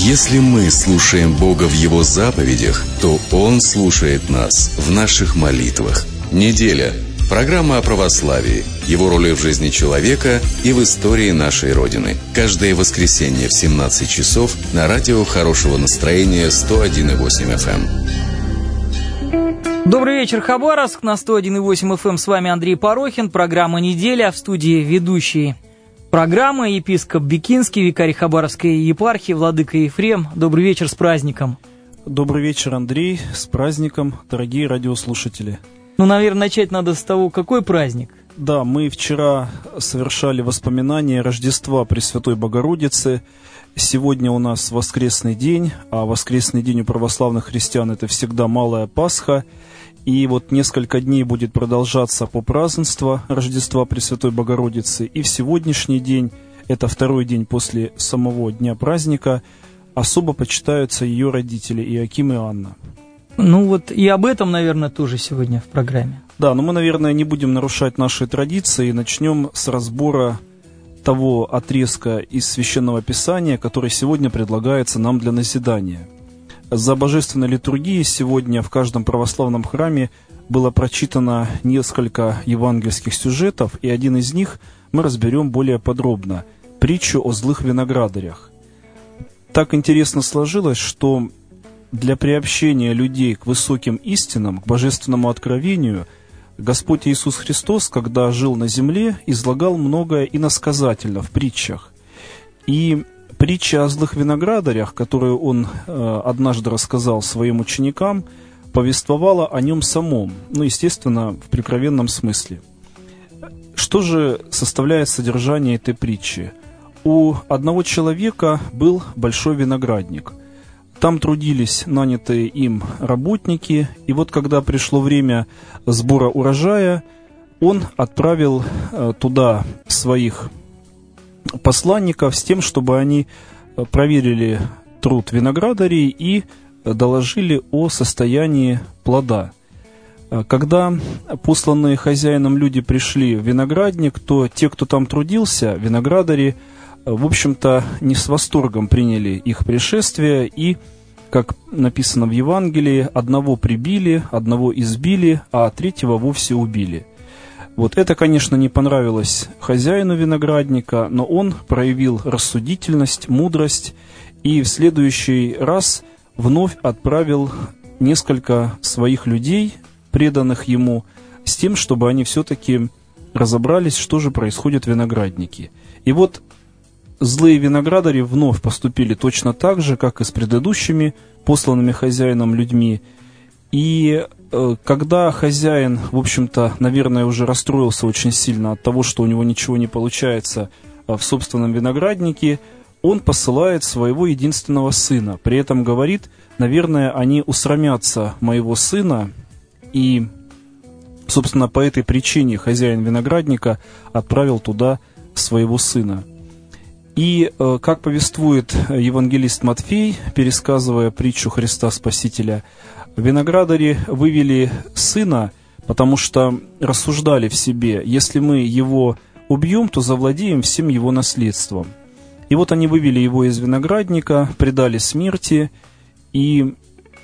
Если мы слушаем Бога в Его заповедях, то Он слушает нас в наших молитвах. Неделя. Программа о православии, его роли в жизни человека и в истории нашей Родины. Каждое воскресенье в 17 часов на радио хорошего настроения 101,8 FM. Добрый вечер, Хабаровск. На 101,8 FM с вами Андрей Порохин. Программа «Неделя». В студии ведущий программы епископ Бикинский, викарий Хабаровской епархии, владыка Ефрем. Добрый вечер, с праздником. Добрый вечер, Андрей, с праздником, дорогие радиослушатели. Наверное, начать надо с того, какой праздник. Да, мы вчера совершали воспоминания Рождества Пресвятой Богородицы. Сегодня у нас воскресный день, а воскресный день у православных христиан — это всегда Малая Пасха. И вот несколько дней будет продолжаться попразднество Рождества Пресвятой Богородицы. И в сегодняшний день, это второй день после самого дня праздника, особо почитаются ее родители Иоаким и Анна. И об этом, наверное, тоже сегодня в программе. Да, но мы, наверное, не будем нарушать наши традиции и начнем с разбора того отрезка из Священного Писания, который сегодня предлагается нам для назидания. За божественной литургией сегодня в каждом православном храме было прочитано несколько евангельских сюжетов, и один из них мы разберем более подробно – притчу о злых виноградарях. Так интересно сложилось, что для приобщения людей к высоким истинам, к божественному откровению, Господь Иисус Христос, когда жил на земле, излагал многое иносказательно в притчах. И притча о злых виноградарях, которую Он однажды рассказал своим ученикам, повествовала о Нем самом, естественно, в прикровенном смысле. Что же составляет содержание этой притчи? У одного человека был большой виноградник. Там трудились нанятые им работники, и вот когда пришло время сбора урожая, он отправил туда своих посланников с тем, чтобы они проверили труд виноградарей и доложили о состоянии плода. Когда посланные хозяином люди пришли в виноградник, то те, кто там трудился, виноградари, в общем-то, не с восторгом приняли их пришествие и, как написано в Евангелии, одного прибили, одного избили, а третьего вовсе убили. Вот это, конечно, не понравилось хозяину виноградника, но он проявил рассудительность, мудрость и в следующий раз вновь отправил несколько своих людей, преданных ему, с тем, чтобы они все-таки разобрались, что же происходит в винограднике. И вот злые виноградари вновь поступили точно так же, как и с предыдущими посланными хозяином людьми. И когда хозяин, в общем-то, наверное, уже расстроился очень сильно от того, что у него ничего не получается в собственном винограднике, он посылает своего единственного сына. При этом говорит: наверное, они усрамятся моего сына. И, собственно, по этой причине хозяин виноградника отправил туда своего сына. И, как повествует евангелист Матфей, пересказывая притчу Христа Спасителя, виноградари вывели сына, потому что рассуждали в себе: если мы его убьем, то завладеем всем его наследством. И вот они вывели его из виноградника, предали смерти, и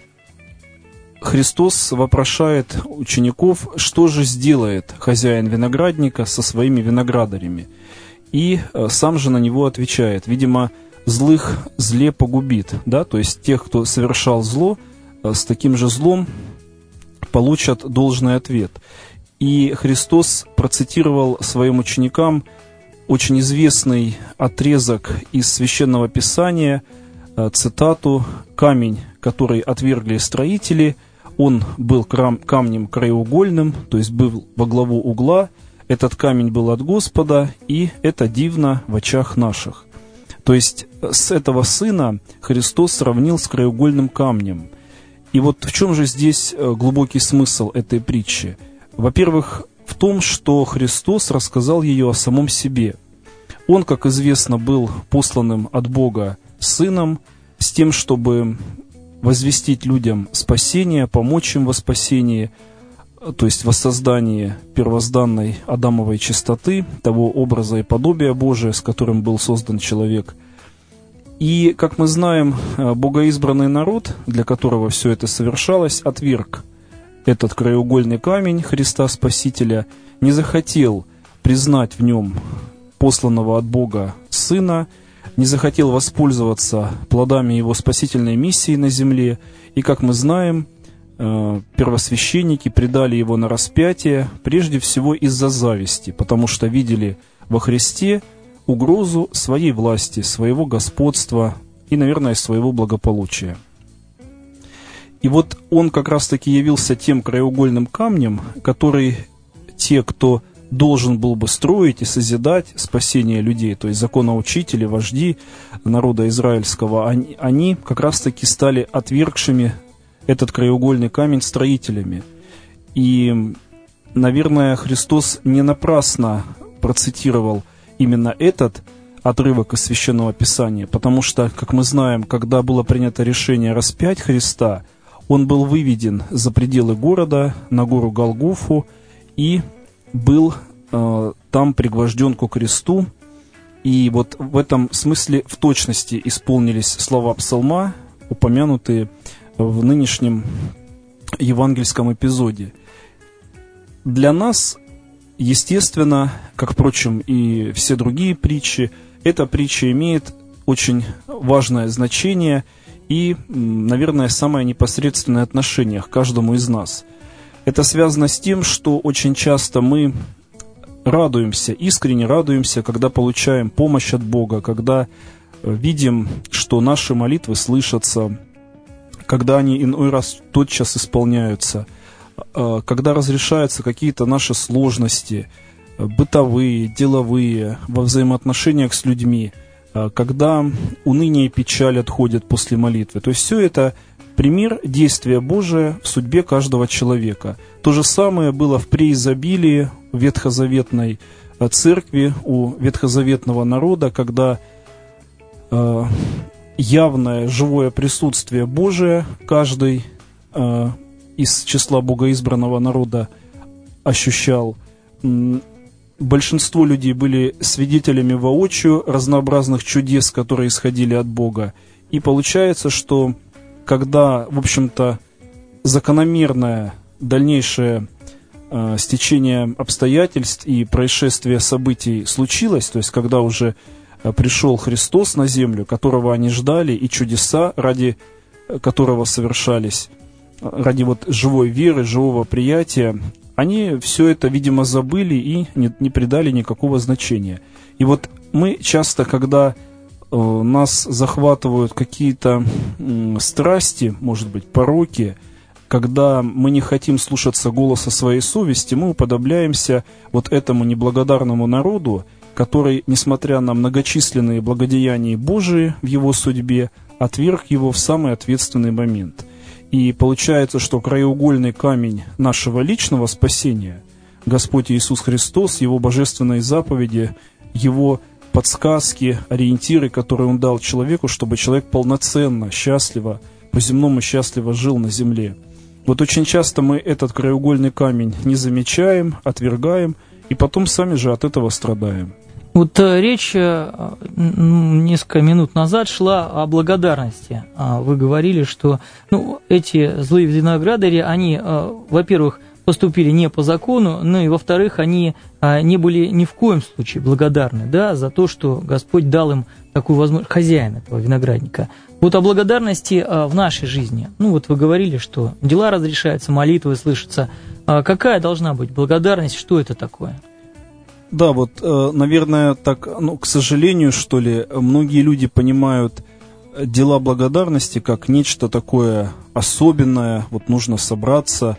Христос вопрошает учеников, что же сделает хозяин виноградника со своими виноградарями. И сам же на него отвечает: видимо, злых зле погубит, да, то есть тех, кто совершал зло, с таким же злом получат должный ответ. И Христос процитировал своим ученикам очень известный отрезок из Священного Писания, цитату: «Камень, который отвергли строители, он был камнем краеугольным, то есть был во главу угла. Этот камень был от Господа, и это дивно в очах наших». То есть с этого сына Христос сравнил с краеугольным камнем. И вот в чем же здесь глубокий смысл этой притчи? Во-первых, в том, что Христос рассказал ее о самом себе. Он, как известно, был посланным от Бога сыном с тем, чтобы возвестить людям спасение, помочь им во спасении, то есть воссоздании первозданной Адамовой чистоты, того образа и подобия Божия, с которым был создан человек. И, как мы знаем, богоизбранный народ, для которого все это совершалось, отверг этот краеугольный камень Христа Спасителя, не захотел признать в нем посланного от Бога Сына, не захотел воспользоваться плодами его спасительной миссии на земле. И, как мы знаем, первосвященники предали его на распятие прежде всего из-за зависти, потому что видели во Христе угрозу своей власти, своего господства и, наверное, своего благополучия. И вот он как раз-таки явился тем краеугольным камнем, который те, кто должен был бы строить и созидать спасение людей, то есть законоучители, вожди народа израильского, они как раз-таки стали отвергшими этот краеугольный камень строителями. И, наверное, Христос не напрасно процитировал именно этот отрывок из Священного Писания, потому что, как мы знаем, когда было принято решение распять Христа, он был выведен за пределы города, на гору Голгофу, и был там пригвожден ко кресту. И вот в этом смысле в точности исполнились слова псалма, упомянутые в нынешнем евангельском эпизоде. Для нас, естественно, как, впрочем, и все другие притчи, эта притча имеет очень важное значение и, наверное, самое непосредственное отношение к каждому из нас. Это связано с тем, что очень часто мы радуемся, искренне радуемся, когда получаем помощь от Бога, когда видим, что наши молитвы слышатся, когда они иной раз тотчас исполняются, когда разрешаются какие-то наши сложности, бытовые, деловые, во взаимоотношениях с людьми, когда уныние и печаль отходят после молитвы. То есть все это пример действия Божия в судьбе каждого человека. То же самое было в преизобилии в ветхозаветной церкви, у ветхозаветного народа, когда явное живое присутствие Божие каждый из числа богоизбранного народа ощущал. Большинство людей были свидетелями воочию разнообразных чудес, которые исходили от Бога. И получается, что когда, в общем-то, закономерное дальнейшее стечение обстоятельств и происшествия событий случилось, то есть когда уже пришел Христос на землю, которого они ждали, и чудеса, ради которого совершались, ради вот живой веры, живого приятия, они все это, видимо, забыли и не придали никакого значения. И вот мы часто, когда нас захватывают какие-то страсти, может быть, пороки, когда мы не хотим слушаться голоса своей совести, мы уподобляемся вот этому неблагодарному народу, который, несмотря на многочисленные благодеяния Божии в его судьбе, отверг его в самый ответственный момент. И получается, что краеугольный камень нашего личного спасения, Господь Иисус Христос, Его божественные заповеди, Его подсказки, ориентиры, которые Он дал человеку, чтобы человек полноценно, счастливо, по-земному счастливо жил на земле. Вот очень часто мы этот краеугольный камень не замечаем, отвергаем, и потом сами же от этого страдаем. Вот речь несколько минут назад шла о благодарности. Вы говорили, что эти злые виноградари, они, во-первых, поступили не по закону, но и, во-вторых, они не были ни в коем случае благодарны, за то, что Господь дал им такую возможность, хозяин этого виноградника. Вот о благодарности в нашей жизни. Вот вы говорили, что дела разрешаются, молитвы слышатся. Какая должна быть благодарность, что это такое? Да, вот, наверное, так, к сожалению, что ли, многие люди понимают дела благодарности как нечто такое особенное. Вот нужно собраться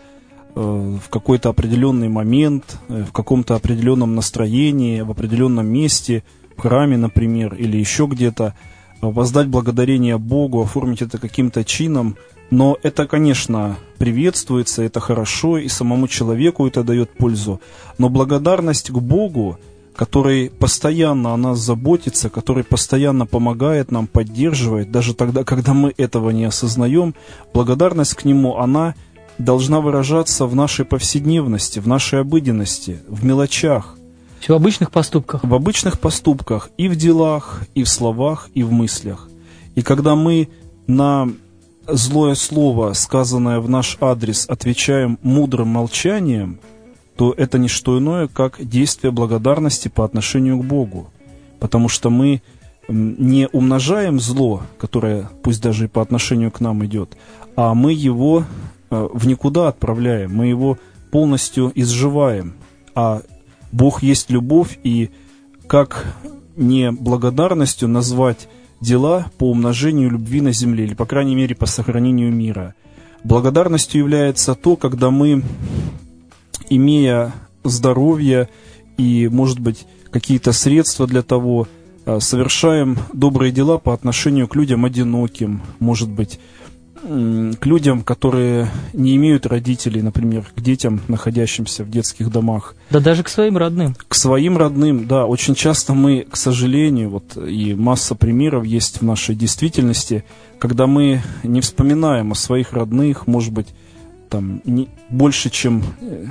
в какой-то определенный момент, в каком-то определенном настроении, в определенном месте, в храме, например, или еще где-то, воздать благодарение Богу, оформить это каким-то чином. Но это, конечно, приветствуется, это хорошо, и самому человеку это дает пользу. Но благодарность к Богу, который постоянно о нас заботится, который постоянно помогает нам, поддерживает, даже тогда, когда мы этого не осознаем, благодарность к Нему, она должна выражаться в нашей повседневности, в нашей обыденности, в мелочах. В обычных поступках. В обычных поступках, и в делах, и в словах, и в мыслях. И когда мы на злое слово, сказанное в наш адрес, отвечаем мудрым молчанием, то это не что иное, как действие благодарности по отношению к Богу. Потому что мы не умножаем зло, которое, пусть даже и по отношению к нам идет, а мы его в никуда отправляем, мы его полностью изживаем. А Бог есть любовь, и как не благодарностью назвать дела по умножению любви на земле, или, по крайней мере, по сохранению мира. Благодарностью является то, когда мы, имея здоровье и, может быть, какие-то средства для того, совершаем добрые дела по отношению к людям одиноким, может быть, к людям, которые не имеют родителей, например, к детям, находящимся в детских домах. Да даже к своим родным. К своим родным, да. Очень часто мы, к сожалению, вот и масса примеров есть в нашей действительности, когда мы не вспоминаем о своих родных, может быть, там не, больше, чем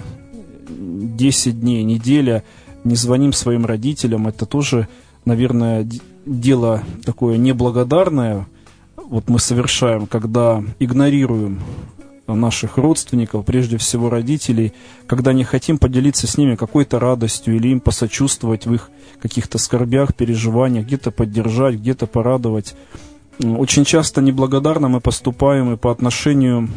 10 дней, неделя, не звоним своим родителям. Это тоже, наверное, дело такое неблагодарное. Вот мы совершаем, когда игнорируем наших родственников, прежде всего родителей, когда не хотим поделиться с ними какой-то радостью или им посочувствовать в их каких-то скорбях, переживаниях, где-то поддержать, где-то порадовать. Очень часто неблагодарно мы поступаем и по отношению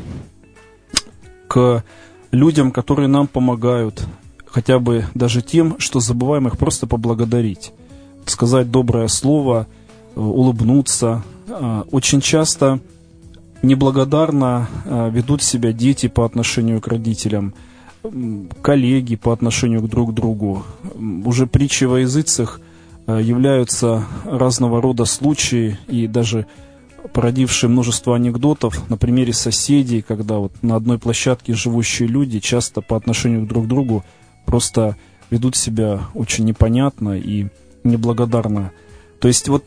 к людям, которые нам помогают, хотя бы даже тем, что забываем их просто поблагодарить, сказать доброе слово, улыбнуться. Очень часто неблагодарно ведут себя дети по отношению к родителям, коллеги по отношению друг к другу. Уже притчи во языцах являются разного рода случаи и даже породившие множество анекдотов на примере соседей, когда вот на одной площадке живущие люди часто по отношению друг к другу просто ведут себя очень непонятно и неблагодарно. То есть вот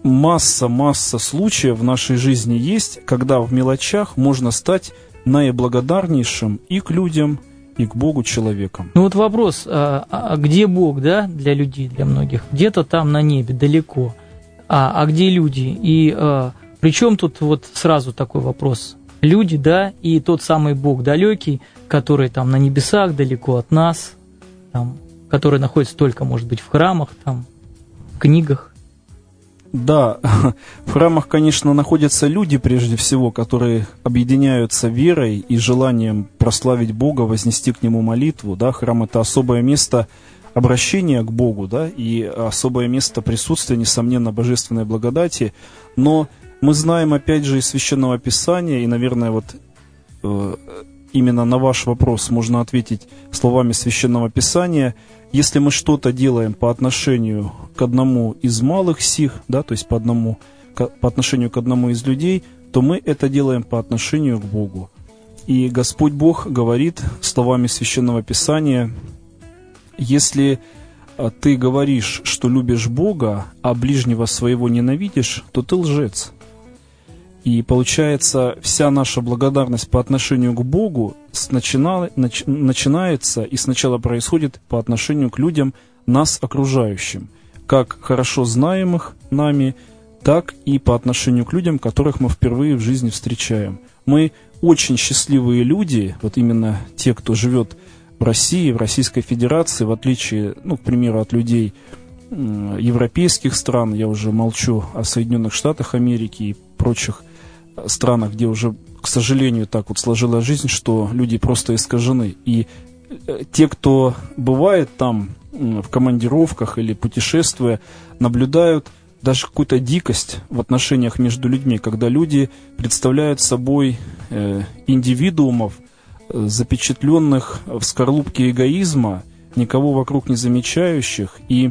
масса случаев в нашей жизни есть, когда в мелочах можно стать наиблагодарнейшим и к людям, и к Богу человеком. Ну вот вопрос, а где Бог, да, для людей, для многих? Где-то там на небе, далеко. А где люди? И причем тут вот сразу такой вопрос. Люди, да, и тот самый Бог далекий, который там на небесах, далеко от нас, там, который находится только, может быть, в храмах, там, в книгах. Да, в храмах, конечно, находятся люди, прежде всего, которые объединяются верой и желанием прославить Бога, вознести к Нему молитву. Да? Храм – это особое место обращения к Богу, да? И особое место присутствия, несомненно, божественной благодати. Но мы знаем, опять же, из Священного Писания, и, наверное, вот именно на ваш вопрос можно ответить словами Священного Писания. Если мы что-то делаем по отношению к одному из малых сих, да, то есть по отношению к одному из людей, то мы это делаем по отношению к Богу. И Господь Бог говорит словами Священного Писания: если ты говоришь, что любишь Бога, а ближнего своего ненавидишь, то ты лжец. И получается, вся наша благодарность по отношению к Богу начинается и сначала происходит по отношению к людям, нас окружающим, как хорошо знаемых нами, так и по отношению к людям, которых мы впервые в жизни встречаем. Мы очень счастливые люди, вот именно те, кто живет в России, в Российской Федерации, в отличие, к примеру, от людей европейских стран, я уже молчу о Соединенных Штатах Америки и прочих странах, где уже, к сожалению, так вот сложилась жизнь, что люди просто искажены. И те, кто бывает там в командировках или путешествуя, наблюдают даже какую-то дикость в отношениях между людьми, когда люди представляют собой индивидуумов, запечатленных в скорлупке эгоизма, никого вокруг не замечающих, и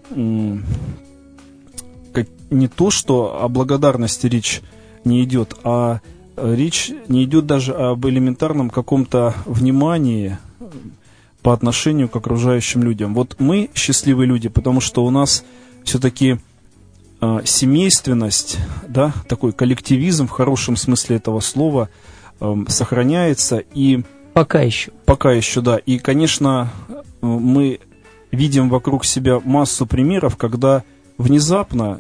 не то, что о благодарности речь не идет, а речь не идет даже об элементарном каком-то внимании по отношению к окружающим людям. Вот мы счастливые люди, потому что у нас все-таки семейственность, да, такой коллективизм в хорошем смысле этого слова сохраняется. И Пока еще, да. И, конечно, мы видим вокруг себя массу примеров, когда внезапно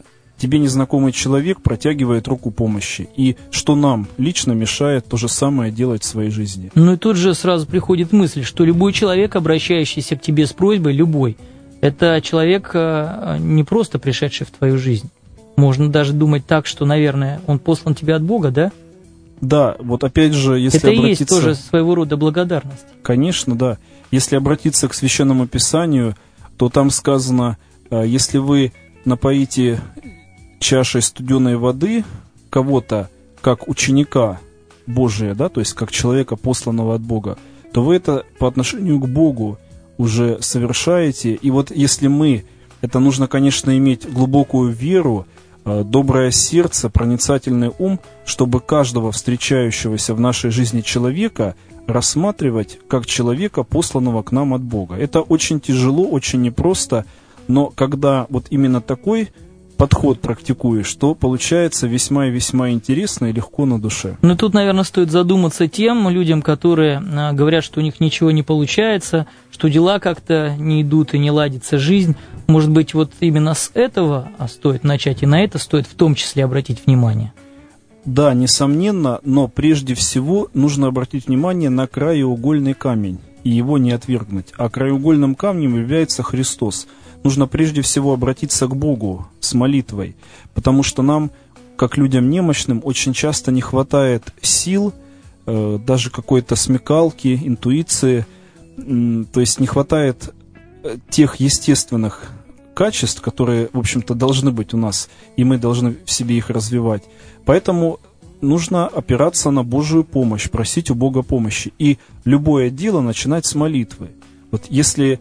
тебе незнакомый человек протягивает руку помощи. И что нам лично мешает то же самое делать в своей жизни? Ну и тут же сразу приходит мысль, что любой человек, обращающийся к тебе с просьбой, любой, это человек, не просто пришедший в твою жизнь. Можно даже думать так, что, наверное, он послан тебе от Бога, да? Да, вот опять же, если это обратиться... Это и есть тоже своего рода благодарность. Конечно, да. Если обратиться к Священному Писанию, то там сказано, если вы напоите чашей студеной воды кого-то, как ученика Божия, да, то есть как человека, посланного от Бога, то вы это по отношению к Богу уже совершаете. И вот если мы, это нужно, конечно, иметь глубокую веру, доброе сердце, проницательный ум, чтобы каждого встречающегося в нашей жизни человека рассматривать как человека, посланного к нам от Бога. Это очень тяжело, очень непросто, но когда вот именно такой подход практикуешь, то получается весьма и весьма интересно и легко на душе. Ну, тут, наверное, стоит задуматься тем людям, которые говорят, что у них ничего не получается, что дела как-то не идут и не ладится жизнь. Может быть, вот именно с этого стоит начать, и на это стоит в том числе обратить внимание. Да, несомненно, но прежде всего нужно обратить внимание на краеугольный камень и его не отвергнуть. А краеугольным камнем является Христос. Нужно прежде всего обратиться к Богу с молитвой, потому что нам, как людям немощным, очень часто не хватает сил, даже какой-то смекалки, интуиции, то есть не хватает тех естественных качеств, которые, в общем-то, должны быть у нас, и мы должны в себе их развивать. Поэтому нужно опираться на Божию помощь, просить у Бога помощи. И любое дело начинать с молитвы. Вот если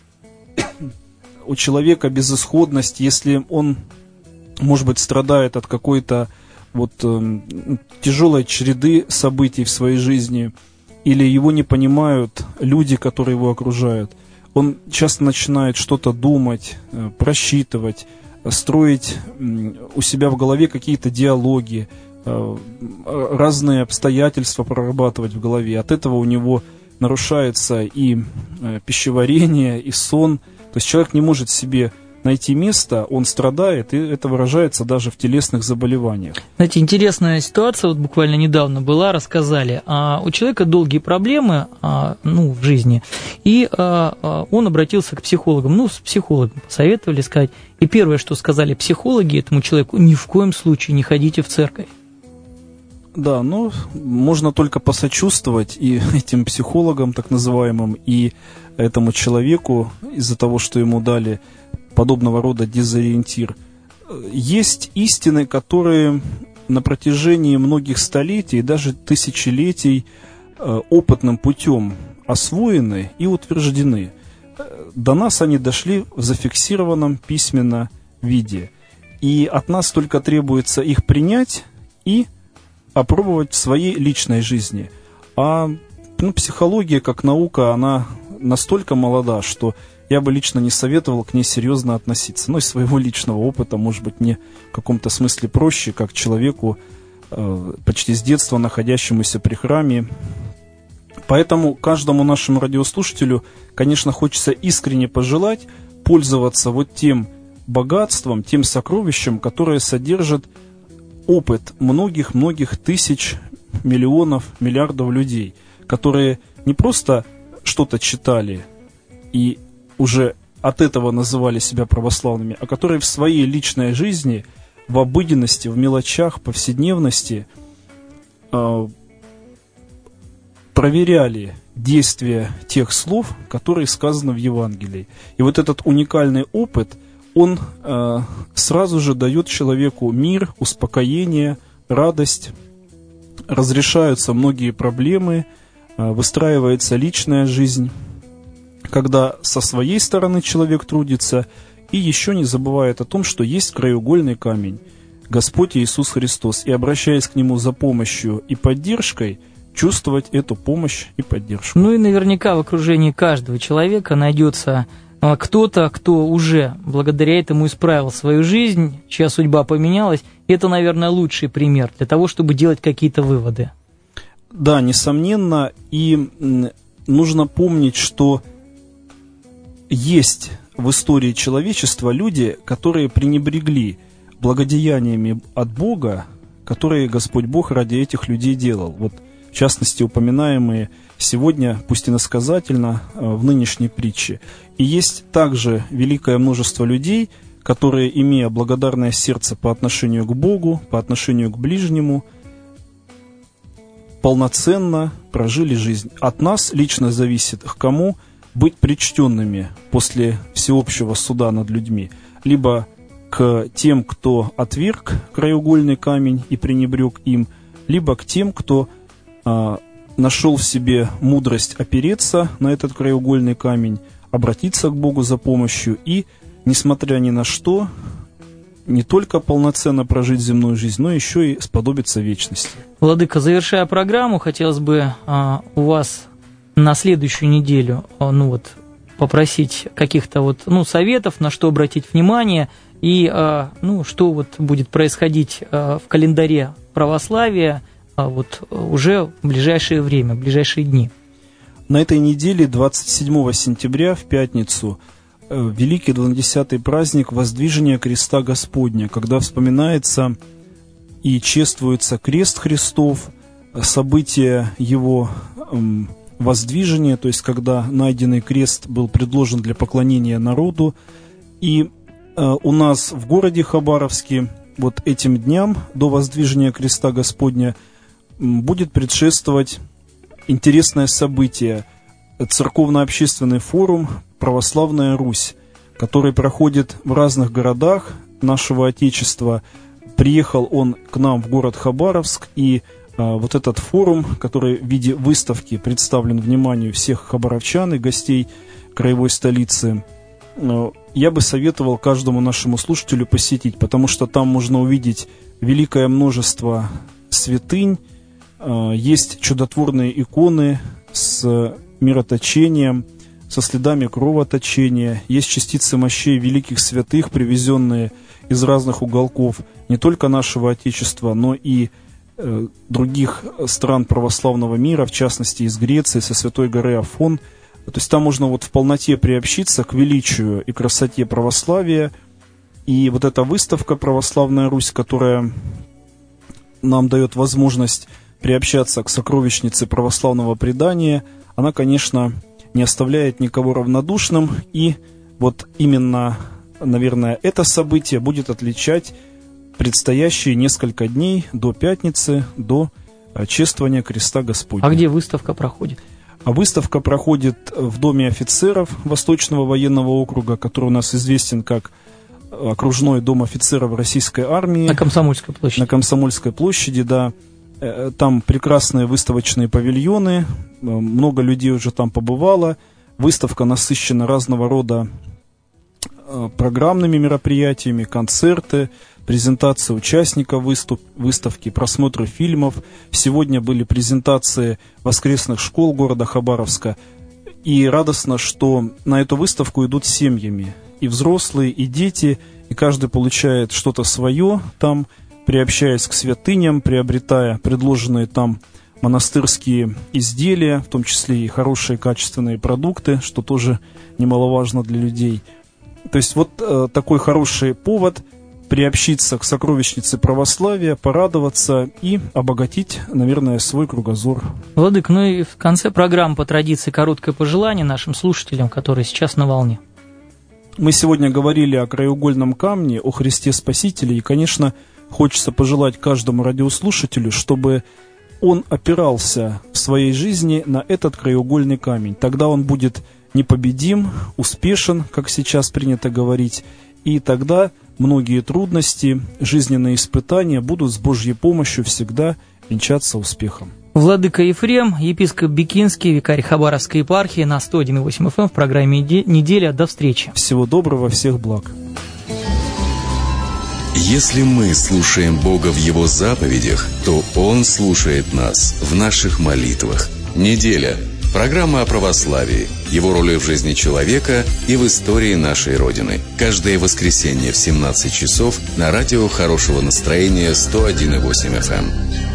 у человека безысходность, если он, может быть, страдает от какой-то вот тяжелой череды событий в своей жизни, или его не понимают люди, которые его окружают, он часто начинает что-то думать, просчитывать, строить у себя в голове какие-то диалоги, разные обстоятельства прорабатывать в голове. От этого у него нарушается и пищеварение, и сон. То есть человек не может себе найти место, он страдает, и это выражается даже в телесных заболеваниях. Знаете, интересная ситуация, вот буквально недавно была, рассказали. У человека долгие проблемы в жизни, и он обратился к психологам. С психологом посоветовали сказать. И первое, что сказали психологи этому человеку: ни в коем случае не ходите в церковь. Да, можно только посочувствовать и этим психологам, так называемым, и этому человеку из-за того, что ему дали подобного рода дезориентир. Есть истины, которые на протяжении многих столетий, даже тысячелетий опытным путем освоены и утверждены. До нас они дошли в зафиксированном письменном виде. И от нас только требуется их принять и опробовать в своей личной жизни. А психология как наука, она настолько молода, что я бы лично не советовал к ней серьезно относиться. Из своего личного опыта, может быть, мне в каком-то смысле проще, как человеку, почти с детства находящемуся при храме. Поэтому каждому нашему радиослушателю, конечно, хочется искренне пожелать пользоваться вот тем богатством, тем сокровищем, которое содержит опыт многих-многих тысяч, миллионов, миллиардов людей, которые не просто что-то читали и уже от этого называли себя православными, а которые в своей личной жизни, в обыденности, в мелочах, повседневности проверяли действие тех слов, которые сказаны в Евангелии. И вот этот уникальный опыт, он сразу же дает человеку мир, успокоение, радость, разрешаются многие проблемы, выстраивается личная жизнь, когда со своей стороны человек трудится и еще не забывает о том, что есть краеугольный камень, Господь Иисус Христос, и, обращаясь к Нему за помощью и поддержкой, чувствовать эту помощь и поддержку. И наверняка в окружении каждого человека найдется кто-то, кто уже благодаря этому исправил свою жизнь, чья судьба поменялась. И это, наверное, лучший пример для того, чтобы делать какие-то выводы. Да, несомненно, и нужно помнить, что есть в истории человечества люди, которые пренебрегли благодеяниями от Бога, которые Господь Бог ради этих людей делал. Вот, в частности, упоминаемые сегодня, пусть иносказательно, в нынешней притче. И есть также великое множество людей, которые, имея благодарное сердце по отношению к Богу, по отношению к ближнему, полноценно прожили жизнь. От нас лично зависит, к кому быть причтенными после всеобщего суда над людьми. Либо к тем, кто отверг краеугольный камень и пренебрег им, либо к тем, кто нашел в себе мудрость опереться на этот краеугольный камень, обратиться к Богу за помощью и, несмотря ни на что, не только полноценно прожить земную жизнь, но еще и сподобиться вечности. Владыка, завершая программу, хотелось бы у вас на следующую неделю попросить каких-то советов, на что обратить внимание, и что будет происходить в календаре православия уже в ближайшее время, в ближайшие дни. На этой неделе, 27 сентября, в пятницу, великий 20-й праздник Воздвижения Креста Господня, когда вспоминается и чествуется крест Христов, событие его воздвижения, то есть когда найденный крест был предложен для поклонения народу. И у нас в городе Хабаровске этим дням до Воздвижения Креста Господня будет предшествовать интересное событие – церковно-общественный форум «Православная Русь», который проходит в разных городах нашего Отечества. Приехал он к нам в город Хабаровск, и этот форум, который в виде выставки представлен вниманию всех хабаровчан и гостей краевой столицы, я бы советовал каждому нашему слушателю посетить, потому что там можно увидеть великое множество святынь, есть чудотворные иконы с мироточением, со следами кровоточения, есть частицы мощей великих святых, привезенные из разных уголков не только нашего Отечества, но и других стран православного мира, в частности из Греции, со святой горы Афон. То есть там можно в полноте приобщиться к величию и красоте православия. И эта выставка «Православная Русь», которая нам дает возможность приобщаться к сокровищнице православного предания, она, конечно, не оставляет никого равнодушным. И именно, наверное, это событие будет отличать предстоящие несколько дней до пятницы, до чествования Креста Господня. А где выставка проходит? А выставка проходит в Доме офицеров Восточного военного округа, который у нас известен как окружной дом офицеров российской армии. На Комсомольской площади. На Комсомольской площади, да. Там прекрасные выставочные павильоны, много людей уже там побывало. Выставка насыщена разного рода программными мероприятиями, концерты, презентации участников выставки, просмотры фильмов. Сегодня были презентации воскресных школ города Хабаровска. И радостно, что на эту выставку идут семьями. И взрослые, и дети, и каждый получает что-то свое там, приобщаясь к святыням, приобретая предложенные там монастырские изделия, в том числе и хорошие качественные продукты, что тоже немаловажно для людей. То есть такой хороший повод приобщиться к сокровищнице православия, порадоваться и обогатить, наверное, свой кругозор. Владык, и в конце программы по традиции короткое пожелание нашим слушателям, которые сейчас на волне. Мы сегодня говорили о краеугольном камне, о Христе Спасителе, и, конечно, хочется пожелать каждому радиослушателю, чтобы он опирался в своей жизни на этот краеугольный камень. Тогда он будет непобедим, успешен, как сейчас принято говорить, и тогда многие трудности, жизненные испытания будут с Божьей помощью всегда венчаться успехом. Владыка Ефрем, епископ Бикинский, викарий Хабаровской епархии на 101,8 FM в программе «Неделя». До встречи. Всего доброго, всех благ. Если мы слушаем Бога в Его заповедях, то Он слушает нас в наших молитвах. Неделя. Программа о православии, его роли в жизни человека и в истории нашей Родины. Каждое воскресенье в 17 часов на радио хорошего настроения 101,8 FM.